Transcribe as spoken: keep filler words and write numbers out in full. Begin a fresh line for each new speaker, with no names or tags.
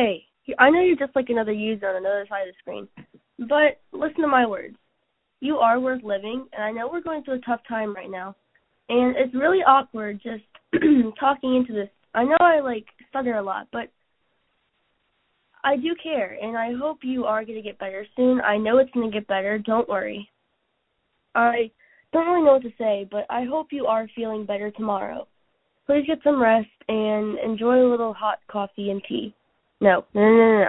Hey, I know you're just like another user on another side of the screen, but listen to my words. You are worth living, and I know we're going through a tough time right now, and it's really awkward just talking into this. I know I, like, stutter a lot, but I do care, and I hope you are going to get better soon. I know it's going to get better. Don't worry. I don't really know what to say, but I hope you are feeling better tomorrow. Please get some rest and enjoy a little hot coffee and tea. No, no, no, no, no.